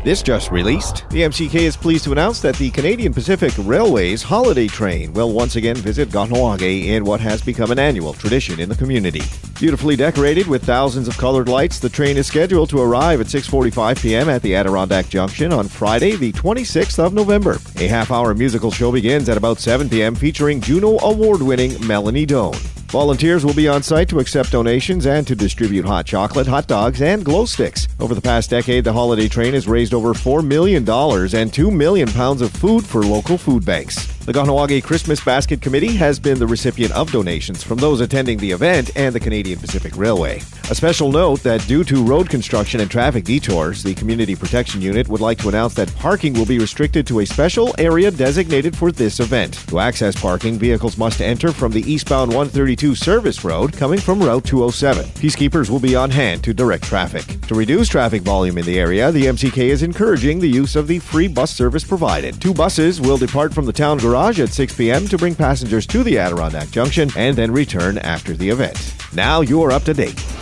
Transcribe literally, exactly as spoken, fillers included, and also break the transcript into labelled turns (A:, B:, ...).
A: This just released. The M C K is pleased to announce that the Canadian Pacific Railway's holiday train will once again visit Kahnawake in what has become an annual tradition in the community. Beautifully decorated with thousands of colored lights, the train is scheduled to arrive at six forty-five p.m. at the Adirondack Junction on Friday, the twenty-sixth of November. A half-hour musical show begins at about seven p.m. featuring Juno Award-winning Melanie Doan. Volunteers will be on site to accept donations and to distribute hot chocolate, hot dogs, and glow sticks. Over the past decade, the holiday train has raised over four million dollars and two million pounds of food for local food banks. The Kahnawake Christmas Basket Committee has been the recipient of donations from those attending the event and the Canadian Pacific Railway. A special note that due to road construction and traffic detours, the Community Protection Unit would like to announce that parking will be restricted to a special area designated for this event. To access parking, vehicles must enter from the eastbound one thirty-two service road coming from Route two oh seven. Peacekeepers will be on hand to direct traffic. To reduce traffic volume in the area, the M C K is encouraging the use of the free bus service provided. Two buses will depart from the town garage at six p.m. to bring passengers to the Adirondack Junction and then return after the event. Now you're up to date.